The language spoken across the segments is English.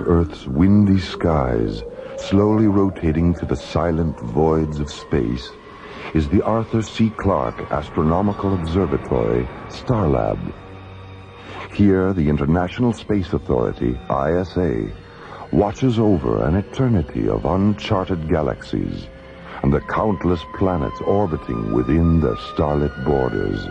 Earth's windy skies, slowly rotating through the silent voids of space, is the Arthur C. Clarke Astronomical Observatory, Starlab. Here, the International Space Authority, ISA, watches over an eternity of uncharted galaxies and the countless planets orbiting within their starlit borders.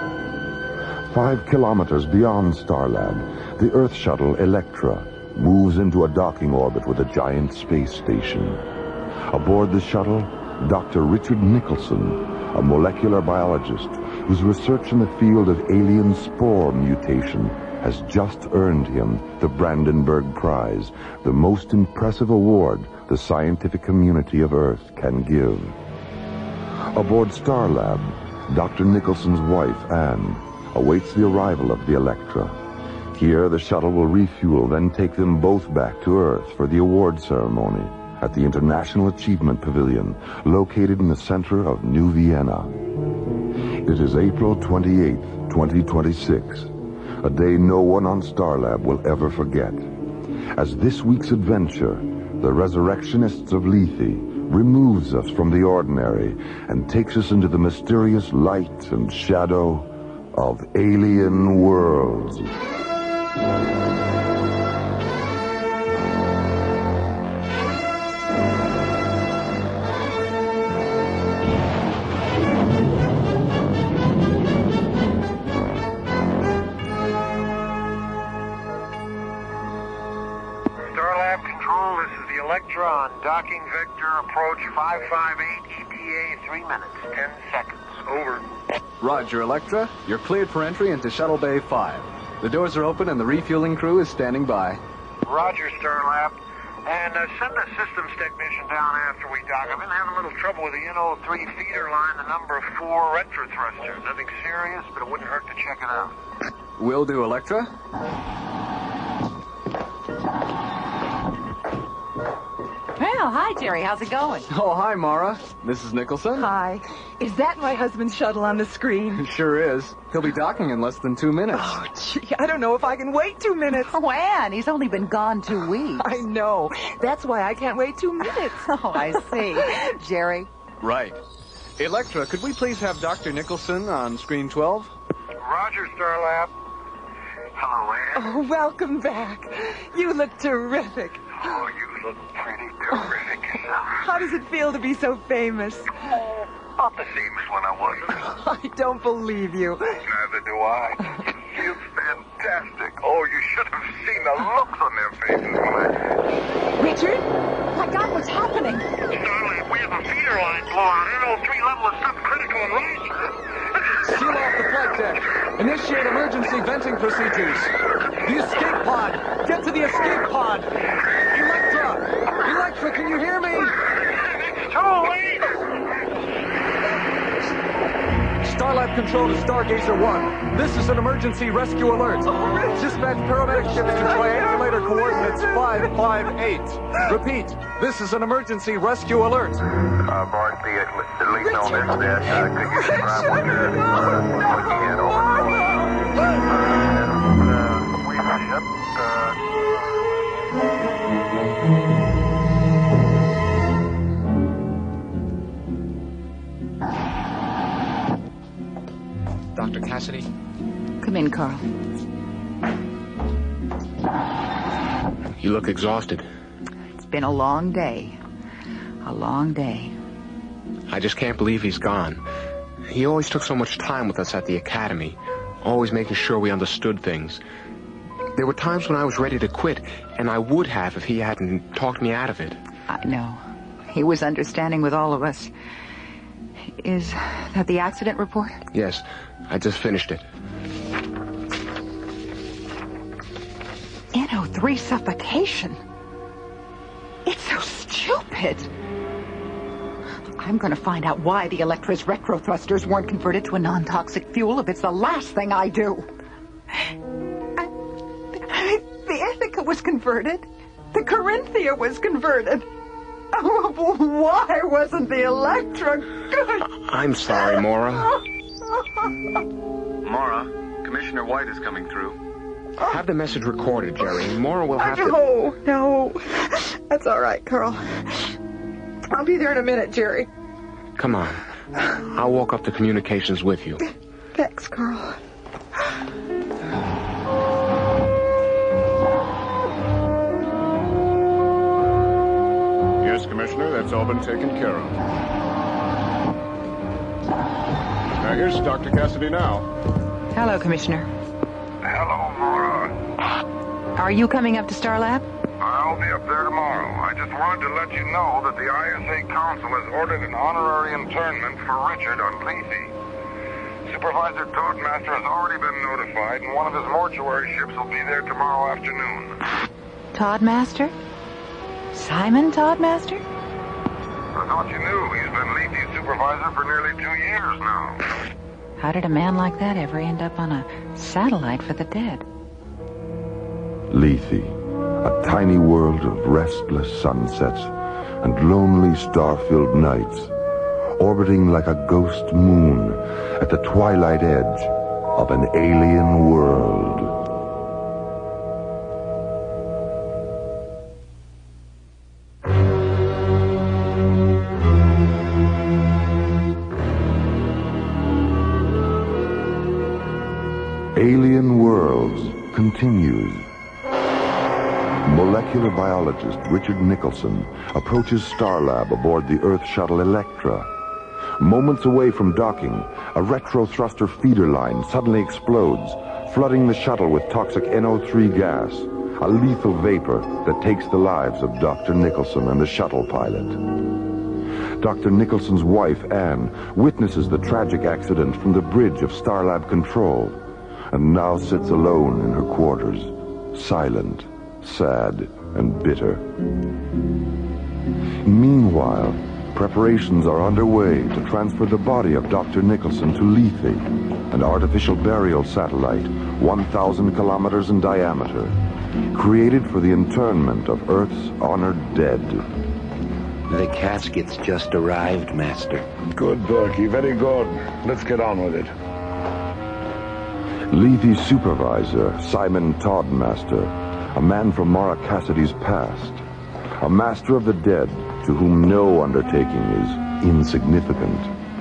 5 kilometers beyond Starlab, the Earth shuttle Electra moves into a docking orbit with a giant space station. Aboard the shuttle, Dr. Richard Nicholson, a molecular biologist whose research in the field of alien spore mutation has just earned him the Brandenburg Prize, the most impressive award the scientific community of Earth can give. Aboard Starlab, Dr. Nicholson's wife, Anne, awaits the arrival of the Electra. Here, the shuttle will refuel, then take them both back to Earth for the award ceremony at the International Achievement Pavilion, located in the center of New Vienna. It is April 28th, 2026, a day no one on Starlab will ever forget, as this week's adventure, the Resurrectionists of Lethe, removes us from the ordinary and takes us into the mysterious light and shadow of alien worlds. Starlab Control, this is the Electra on docking vector approach 558 ETA, 3 minutes, 10 seconds. Over. Roger, Electra. You're cleared for entry into Shuttle Bay 5. The doors are open and the refueling crew is standing by. Roger, Starlab. And send the systems technician down after we dock. I've been having a little trouble with the NO3 feeder line, the number 4 retro thrusters. Nothing serious, but it wouldn't hurt to check it out. Will do, Electra. Well, hi, Jerry. How's it going? Oh, hi, Mara. Mrs. Nicholson. Hi. Is that my husband's shuttle on the screen? It sure is. He'll be docking in less than 2 minutes. Oh, gee, I don't know if I can wait 2 minutes. Oh, Ann, he's only been gone 2 weeks. I know. That's why I can't wait 2 minutes. Oh, I see. Jerry? Right. Electra, could we please have Dr. Nicholson on screen 12? Roger, Starlab. Hello, Ann. Oh, welcome back. You look terrific. Oh, you look pretty terrific yourself. How does it feel to be so famous? Oh, not the same as when I wasn't. I don't believe you. Neither do I. It feels fantastic. Oh, you should have seen the looks on their faces when I... Richard? My God, what's happening? Starlab, we have a feeder line blowout. NO3 level is subcritical and rising. Seal off the flight deck. Initiate emergency venting procedures. The escape pod. Get to the escape pod. Electra, can you hear me? It's too late. Starlab Control to Stargazer 1. This is an emergency rescue alert. Dispatch paramedic ships to triangulator coordinates 558. Repeat, this is an emergency rescue alert. Barnes, the lead on this bed. Could you describe what you're looking at over? Dr. Cassidy? Come in, Carl. You look exhausted. It's been a long day. A long day. I just can't believe he's gone. He always took so much time with us at the academy, always making sure we understood things. There were times when I was ready to quit, and I would have if he hadn't talked me out of it. I know. He was understanding with all of us. Is that the accident report? Yes, I just finished it. NO3 suffocation. It's so stupid. I'm going to find out why the Electra's retro thrusters weren't converted to a non-toxic fuel if it's the last thing I do. The Ithaca was converted. The Corinthia was converted. Oh, why wasn't the Electra good? I'm sorry, Maura. Mara, Commissioner White is coming through. Have the message recorded, Jerry. Maura will have to... No. That's all right, Carl. I'll be there in a minute, Jerry. Come on. I'll walk up to communications with you. Thanks, Carl. Yes, Commissioner, that's all been taken care of. Now, here's Dr. Cassidy now. Hello, Commissioner. Hello, Maura. Are you coming up to Starlab? I'll be up there tomorrow. I just wanted to let you know that the ISA Council has ordered an honorary internment for Richard on Lethe. Supervisor Toadmaster has already been notified, and one of his mortuary ships will be there tomorrow afternoon. Toddmaster? Simon Toddmaster? I thought you knew. He's been Lethe's supervisor for nearly 2 years now. How did a man like that ever end up on a satellite for the dead? Lethe, a tiny world of restless sunsets and lonely star-filled nights, orbiting like a ghost moon at the twilight edge of an alien world. Alien Worlds continues. Molecular biologist Richard Nicholson approaches Starlab aboard the Earth shuttle Electra. Moments away from docking, a retrothruster feeder line suddenly explodes, flooding the shuttle with toxic NO3 gas, a lethal vapor that takes the lives of Dr. Nicholson and the shuttle pilot. Dr. Nicholson's wife, Anne, witnesses the tragic accident from the bridge of Starlab Control, and now sits alone in her quarters, silent, sad, and bitter. Meanwhile, preparations are underway to transfer the body of Dr. Nicholson to Lethe, an artificial burial satellite 1,000 kilometers in diameter, created for the internment of Earth's honored dead. The casket's just arrived, Master. Good, Berkey. Very good. Let's get on with it. Lethe's supervisor, Simon Toddmaster, a man from Maura Cassidy's past, a master of the dead to whom no undertaking is insignificant.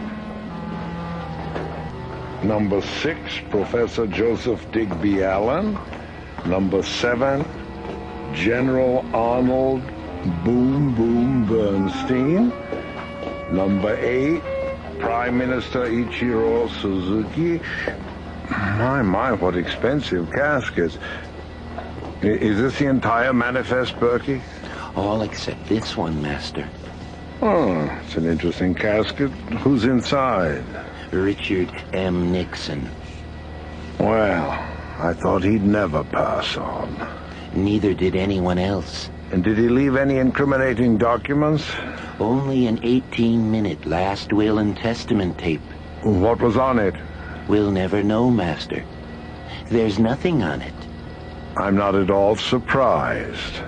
Number 6, Professor Joseph Digby Allen. Number 7, General Arnold Boom Boom Bernstein. Number 8, Prime Minister Ichiro Suzuki. My, what expensive caskets. Is this the entire manifest, Berkey? All except this one, Master. Oh, it's an interesting casket. Who's inside? Richard M. Nixon. Well, I thought he'd never pass on. Neither did anyone else. And did he leave any incriminating documents? Only an 18-minute last will and testament tape. What was on it? We'll never know, Master. There's nothing on it. I'm not at all surprised.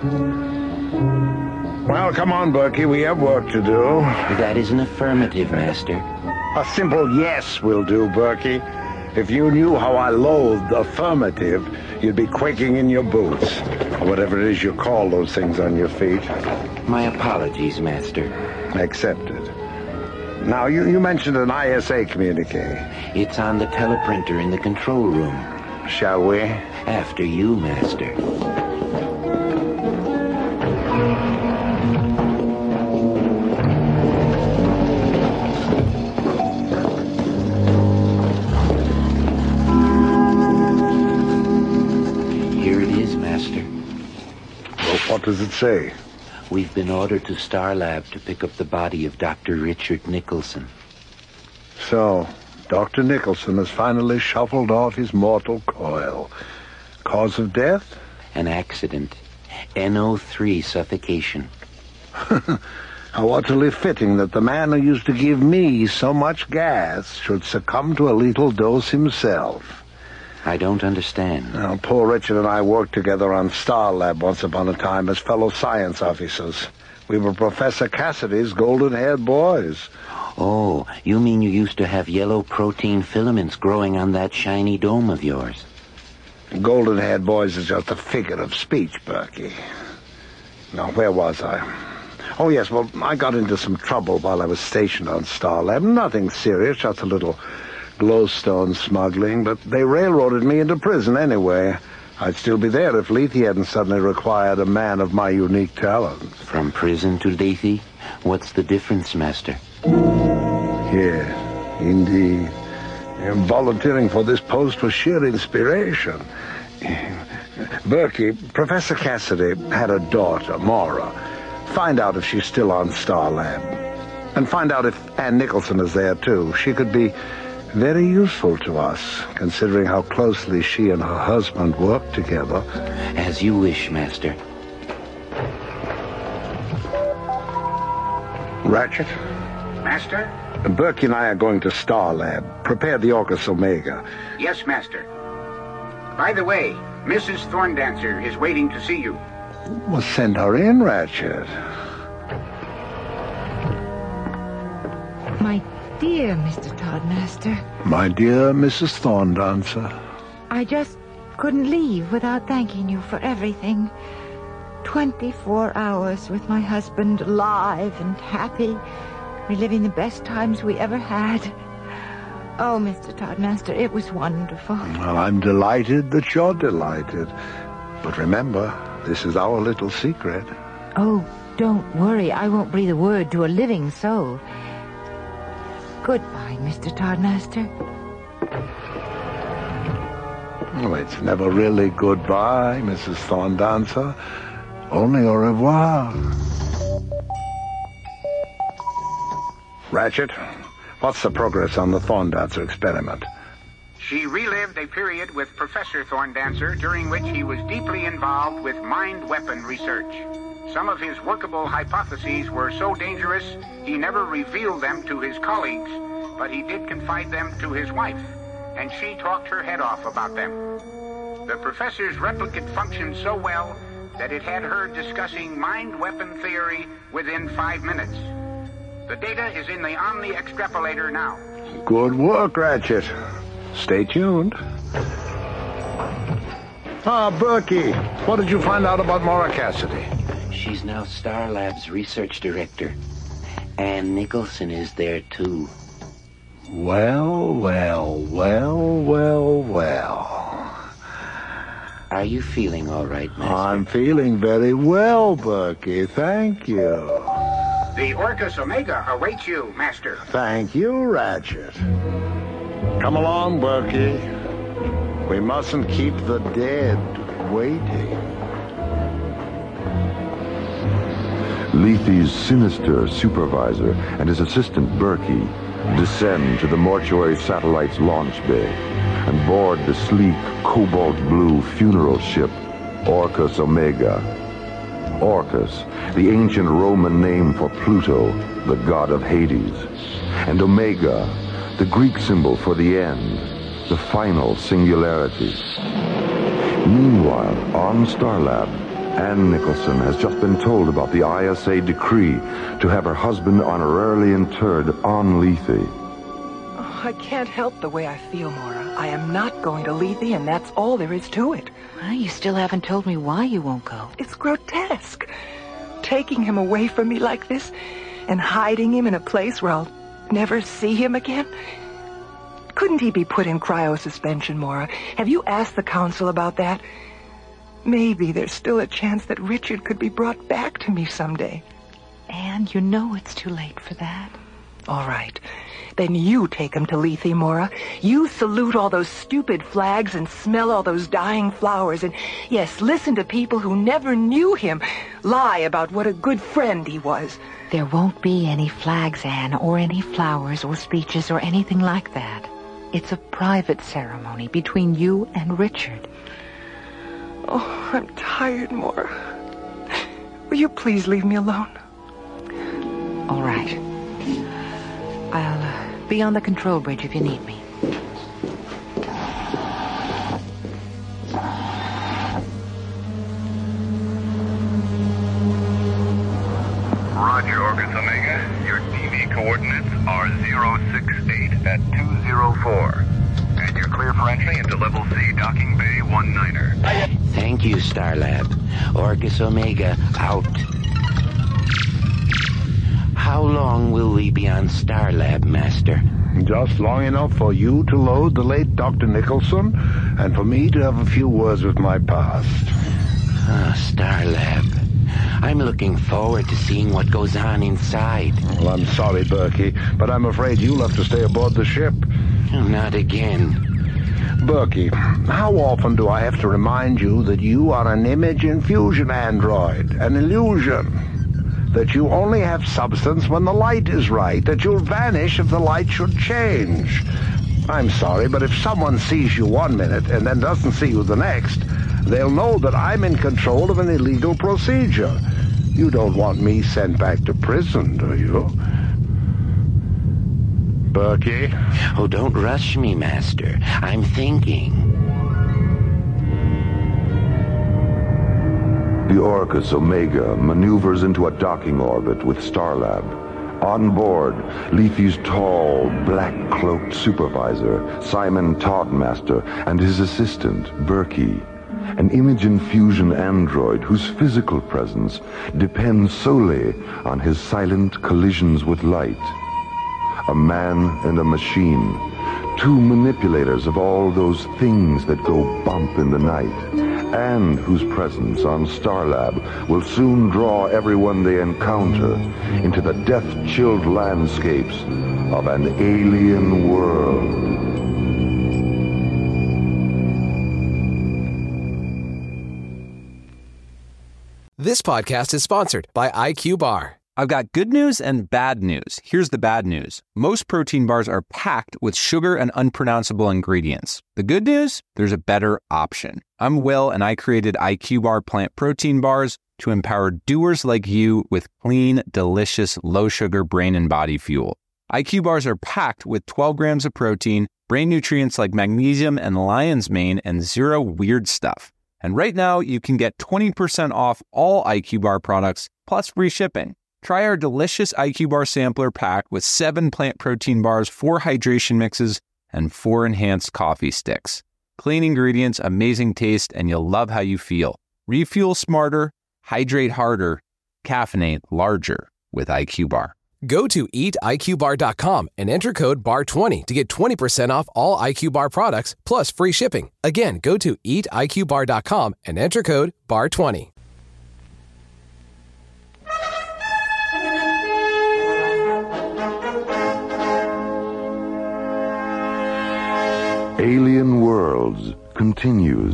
Well, come on, Berkey. We have work to do. That is an affirmative, Master. A simple yes will do, Berkey. If you knew how I loathed affirmative, you'd be quaking in your boots. Or whatever it is you call those things on your feet. My apologies, Master. Accepted. Now, you mentioned an ISA communique. It's on the teleprinter in the control room. Shall we? After you, Master. Here it is, Master. Well, what does it say? We've been ordered to Starlab to pick up the body of Dr. Richard Nicholson. So, Dr. Nicholson has finally shuffled off his mortal coil. Cause of death? An accident. NO3 suffocation. How utterly fitting that the man who used to give me so much gas should succumb to a lethal dose himself. I don't understand. Now, poor Richard and I worked together on Starlab once upon a time as fellow science officers. We were Professor Cassidy's golden-haired boys. Oh, you mean you used to have yellow protein filaments growing on that shiny dome of yours? Golden-haired boys is just a figure of speech, Berkey. Now, where was I? Oh, yes, well, I got into some trouble while I was stationed on Starlab. Nothing serious, just a little glowstone smuggling, but they railroaded me into prison anyway. I'd still be there if Lethe hadn't suddenly required a man of my unique talents. From prison to Lethe? What's the difference, Master? Yes, indeed. Volunteering for this post was sheer inspiration. Berkey, Professor Cassidy had a daughter, Maura. Find out if she's still on Starlab. And find out if Ann Nicholson is there, too. She could be very useful to us, considering how closely she and her husband work together. As you wish, Master. Ratchet? Master? Berkey and I are going to Starlab. Prepare the Orcus Omega. Yes, Master. By the way, Mrs. Thorndancer is waiting to see you. Well, send her in, Ratchet. My dear Mr. Toddmaster. My dear Mrs. Thorndancer. I just couldn't leave without thanking you for everything. 24 hours with my husband, alive and happy, reliving the best times we ever had. Oh, Mr. Toddmaster, it was wonderful. Well, I'm delighted that you're delighted. But remember, this is our little secret. Oh, don't worry. I won't breathe a word to a living soul. Goodbye, Mr. Toddmaster. Oh, it's never really goodbye, Mrs. Thorndancer. Only au revoir. Ratchet, what's the progress on the Thorndancer experiment? She relived a period with Professor Thorndancer during which he was deeply involved with mind weapon research. Some of his workable hypotheses were so dangerous he never revealed them to his colleagues, but he did confide them to his wife, and she talked her head off about them. The professor's replicant functioned so well that it had her discussing mind weapon theory within 5 minutes. The data is in the Omni extrapolator now. Good work, Ratchet. Stay tuned. Berkey, what did you find out about Maura Cassidy? She's now Starlab's research director. Ann Nicholson is there, too. Well. Are you feeling all right, Master? I'm feeling very well, Berkey. Thank you. The Orcus Omega awaits you, Master. Thank you, Ratchet. Come along, Berkey. We mustn't keep the dead waiting. Lethe's sinister supervisor and his assistant Berkey descend to the mortuary satellite's launch bay and board the sleek cobalt blue funeral ship Orcus Omega. Orcus, the ancient Roman name for Pluto, the god of Hades, and Omega, the Greek symbol for the end, the final singularity. Meanwhile, on Starlab, Ann Nicholson has just been told about the ISA decree to have her husband honorarily interred on Lethe. Oh, I can't help the way I feel, Maura. I am not going to Lethe, and that's all there is to it. Well, you still haven't told me why you won't go. It's grotesque. Taking him away from me like this and hiding him in a place where I'll never see him again. Couldn't he be put in cryosuspension, Maura? Have you asked the council about that? Maybe there's still a chance that Richard could be brought back to me someday. And you know it's too late for that. All right. Then you take him to Lethe, Maura. You salute all those stupid flags and smell all those dying flowers. And, yes, listen to people who never knew him lie about what a good friend he was. There won't be any flags, Anne, or any flowers or speeches or anything like that. It's a private ceremony between you and Richard. Oh, I'm tired, Maura. Will you please leave me alone? All right. I'll be on the control bridge if you need me. Roger, Orcus Omega. Your TV coordinates are 068 at 204. And you're clear clear for entry into Level C, Docking Bay 19er. Thank you, Starlab. Orcus Omega, out. How long will we be on Starlab, Master? Just long enough for you to load the late Dr. Nicholson, and for me to have a few words with my past. Starlab. I'm looking forward to seeing what goes on inside. Well, I'm sorry, Berkey, but I'm afraid you'll have to stay aboard the ship. Not again. Berkey, how often do I have to remind you that you are an image infusion android, an illusion? That you only have substance when the light is right, that you'll vanish if the light should change. I'm sorry, but if someone sees you one minute and then doesn't see you the next, they'll know that I'm in control of an illegal procedure. You don't want me sent back to prison, do you? Berkey? Oh, don't rush me, Master. I'm thinking. The Orcus Omega maneuvers into a docking orbit with Starlab. On board, Lethe's tall, black-cloaked supervisor, Simon Toddmaster, and his assistant, Berkey, an image infusion android whose physical presence depends solely on his silent collisions with light. A man and a machine, two manipulators of all those things that go bump in the night, and whose presence on Starlab will soon draw everyone they encounter into the death-chilled landscapes of an alien world. This podcast is sponsored by IQ Bar. I've got good news and bad news. Here's the bad news. Most protein bars are packed with sugar and unpronounceable ingredients. The good news? There's a better option. I'm Will, and I created IQ Bar plant protein bars to empower doers like you with clean, delicious, low-sugar brain and body fuel. IQ Bars are packed with 12 grams of protein, brain nutrients like magnesium and lion's mane, and zero weird stuff. And right now, you can get 20% off all IQ Bar products, plus free shipping. Try our delicious IQ Bar sampler pack with 7 plant protein bars, 4 hydration mixes, and 4 enhanced coffee sticks. Clean ingredients, amazing taste, and you'll love how you feel. Refuel smarter, hydrate harder, caffeinate larger with IQ Bar. Go to eatiqbar.com and enter code BAR20 to get 20% off all IQ Bar products plus free shipping. Again, go to eatiqbar.com and enter code BAR20. Alien Worlds continues.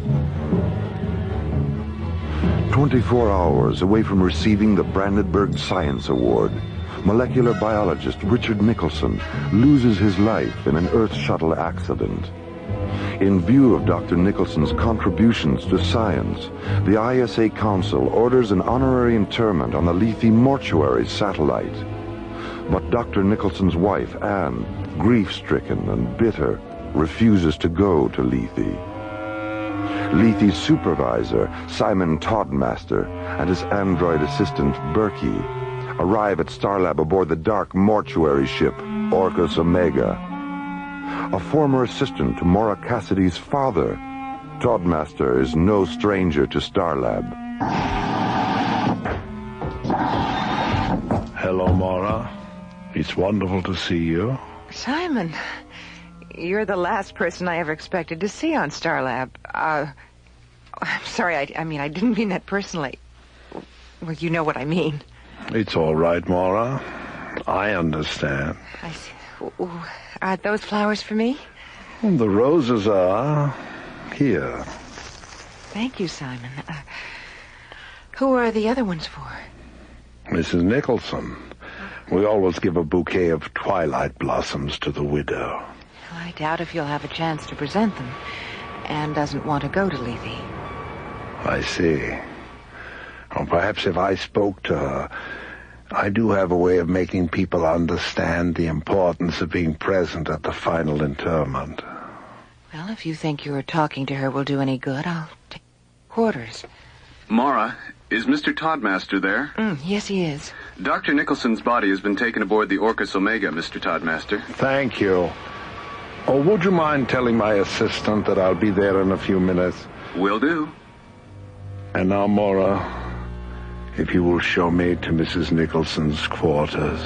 24 hours away from receiving the Brandenburg Science Award, molecular biologist Richard Nicholson loses his life in an Earth shuttle accident. In view of Dr. Nicholson's contributions to science, the ISA Council orders an honorary interment on the Lethe mortuary satellite. But Dr. Nicholson's wife, Anne, grief-stricken and bitter, refuses to go to Lethe. Lethe's supervisor, Simon Toddmaster, and his android assistant, Berkey, arrive at Starlab aboard the dark mortuary ship, Orcus Omega. A former assistant to Maura Cassidy's father, Toddmaster is no stranger to Starlab. Hello, Maura. It's wonderful to see you. Simon, you're the last person I ever expected to see on Starlab. I'm sorry, I mean, I didn't mean that personally. Well, you know what I mean. It's all right, Maura. I understand. I see. Are those flowers for me? The roses are here. Thank you, Simon. Who are the other ones for? Mrs. Nicholson. We always give a bouquet of twilight blossoms to the widow. Well, I doubt if you'll have a chance to present them. Anne doesn't want to go to Lethe. I see. Well, perhaps if I spoke to her, I do have a way of making people understand the importance of being present at the final interment. Well, if you think your talking to her will do any good, I'll take quarters. Maura, is Mr. Toddmaster there? Yes, he is. Dr. Nicholson's body has been taken aboard the Orcus Omega, Mr. Toddmaster. Thank you. Oh, would you mind telling my assistant that I'll be there in a few minutes? Will do. And now, Mora, if you will show me to Mrs. Nicholson's quarters.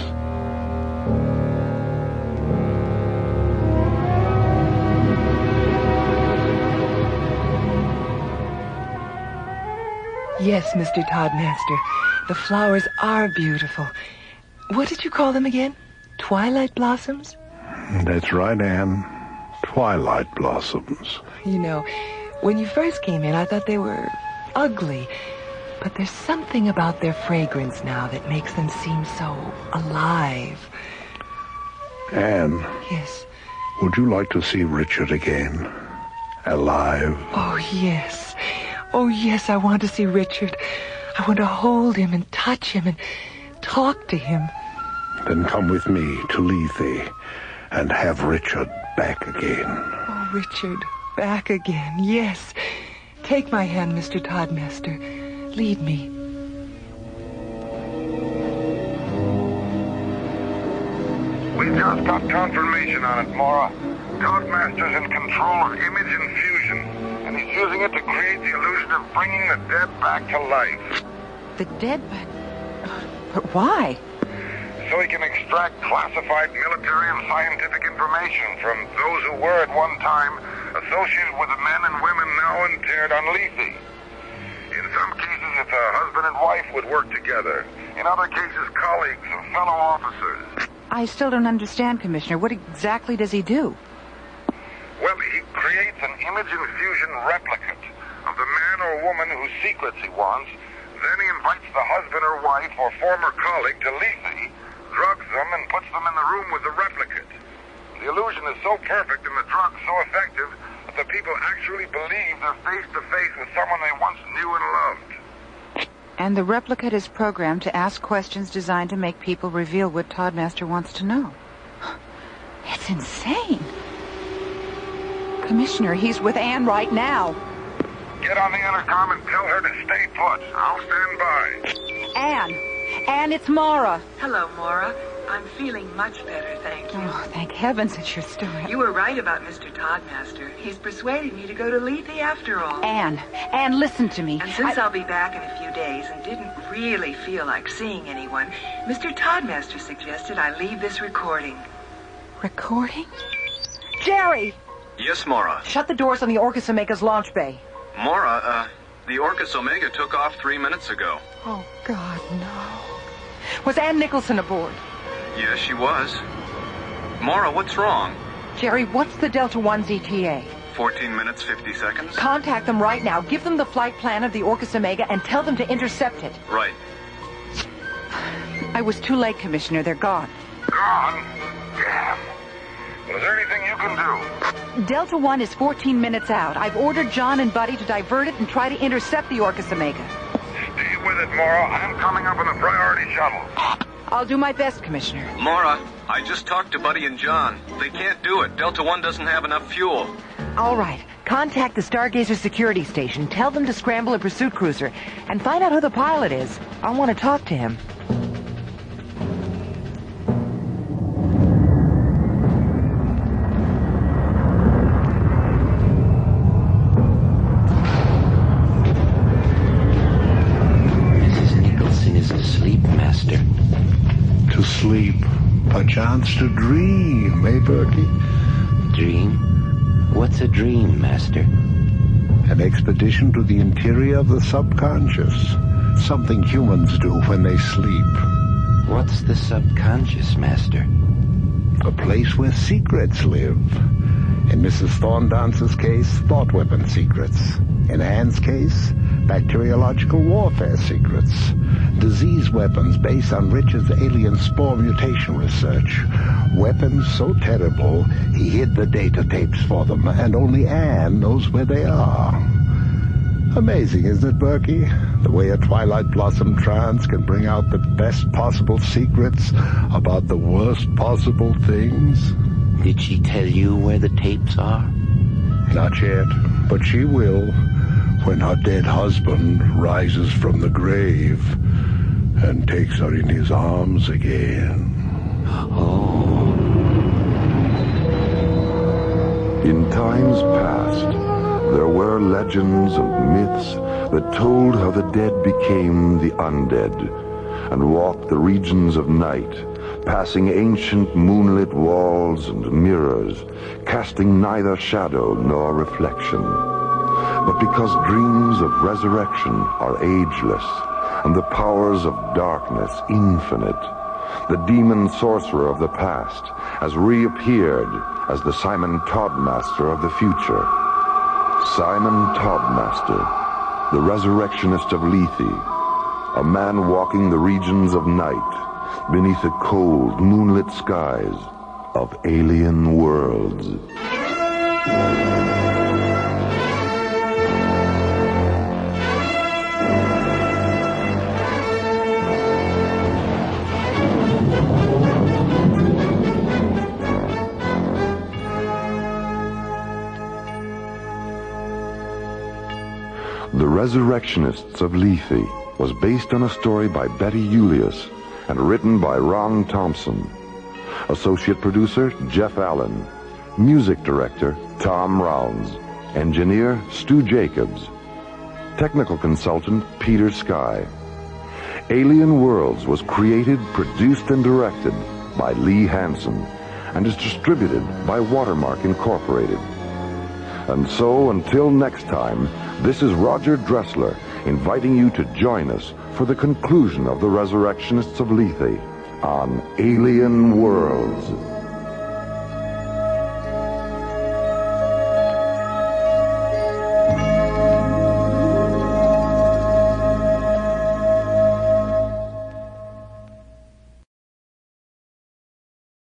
Yes, Mr. Toddmaster. The flowers are beautiful. What did you call them again? Twilight blossoms? That's right, Anne. Twilight blossoms. You know, when you first came in, I thought they were ugly. But there's something about their fragrance now that makes them seem so alive. Anne. Yes? Would you like to see Richard again? Alive? Oh, yes. Oh, yes, I want to see Richard. I want to hold him and touch him and talk to him. Then come with me to Lethe and have Richard back again. Oh, Richard, back again, yes. Take my hand, Mr. Toddmaster. Lead me. We just got confirmation on it, Mora. Toddmaster's in control of image infusion, and he's using it to create the illusion of bringing the dead back to life. The dead back? But why? So he can extract classified military and scientific information from those who were at one time associated with the men and women now interred on Lethe. In some cases, it's a husband and wife would work together. In other cases, colleagues and fellow officers. I still don't understand, Commissioner. What exactly does he do? Well, he creates an image infusion replicate of the man or woman whose secrets he wants. Then he invites the husband or wife or former colleague to Lethe, drugs them, and puts them in the room with the replicate. The illusion is so perfect and the drug so effective that the people actually believe they're face-to-face with someone they once knew and loved. And the replicate is programmed to ask questions designed to make people reveal what Toddmaster wants to know. It's insane. Commissioner, he's with Anne right now. Get on the intercom and tell her to stay put. I'll stand by. Anne, it's Mara. Hello, Mora. I'm feeling much better, thank you. Oh, thank heavens that you're still... You were right about Mr. Toddmaster. He's persuaded me to go to Lethe after all. Anne, listen to me. And since I'll be back in a few days and didn't really feel like seeing anyone, Mr. Toddmaster suggested I leave this recording. Recording? Jerry! Yes, Mora. Shut the doors on the Orcus Omega's launch bay. Mora, the Orcus Omega took off 3 minutes ago. Oh, God, no. Was Ann Nicholson aboard? Yes, she was. Mora, what's wrong? Jerry, what's the Delta One's ETA? 14 minutes, 50 seconds. Contact them right now. Give them the flight plan of the Orcus Omega and tell them to intercept it. Right. I was too late, Commissioner. They're gone. Gone? Damn. Well, is there anything you can do? Delta One is 14 minutes out. I've ordered John and Buddy to divert it and try to intercept the Orcus Omega. Stay with it, Mora. I'm coming up in the priority shuttle. I'll do my best, Commissioner. Mora, I just talked to Buddy and John. They can't do it. Delta One doesn't have enough fuel. All right. Contact the Stargazer security station. Tell them to scramble a pursuit cruiser. And find out who the pilot is. I want to talk to him. Sleep. A chance to dream, eh, Bertie? Dream? What's a dream, Master? An expedition to the interior of the subconscious. Something humans do when they sleep. What's the subconscious, Master? A place where secrets live. In Mrs. Thorndance's case, thought weapon secrets. In Anne's case, bacteriological warfare secrets. Disease weapons based on Richard's alien spore mutation research. Weapons so terrible, he hid the data tapes for them, and only Anne knows where they are. Amazing, isn't it, Berkey? The way a Twilight Blossom trance can bring out the best possible secrets about the worst possible things. Did she tell you where the tapes are? Not yet, but she will when her dead husband rises from the grave and takes her in his arms again. Oh. In times past, there were legends and myths that told how the dead became the undead and walked the regions of night, passing ancient moonlit walls and mirrors, casting neither shadow nor reflection. But because dreams of resurrection are ageless and the powers of darkness infinite, the demon sorcerer of the past has reappeared as the Simon Toddmaster of the future. Simon Toddmaster, the resurrectionist of Lethe, a man walking the regions of night beneath the cold, moonlit skies of alien worlds. The Resurrectionists of Lethe was based on a story by Betty Julius and written by Ron Thompson. Associate producer, Jeff Allen. Music director, Tom Rounds. Engineer, Stu Jacobs. Technical consultant, Peter Sky. Alien Worlds was created, produced, and directed by Lee Hansen and is distributed by Watermark Incorporated. And so, until next time, this is Roger Dressler inviting you to join us for the conclusion of the Resurrectionists of Lethe on Alien Worlds.